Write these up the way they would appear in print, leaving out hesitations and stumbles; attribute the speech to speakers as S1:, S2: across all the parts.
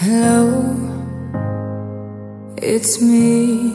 S1: Hello, it's me.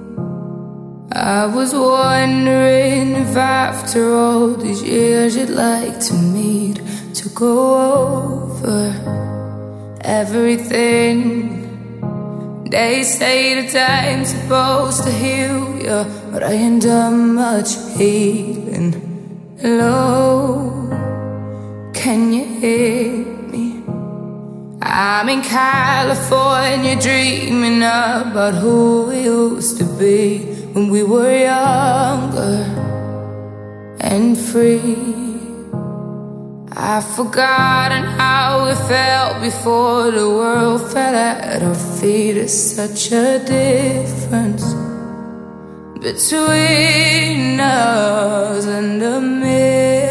S1: I was wondering if after all these years you'd like to meet to go over everything. They say the time's supposed to heal you, but I ain't done much healing. Hello, can you hear me? I'm in California dreaming about who we used to be when we were younger and free. I've forgotten how it felt before the world fell at our feet. There's such a difference between us and the million.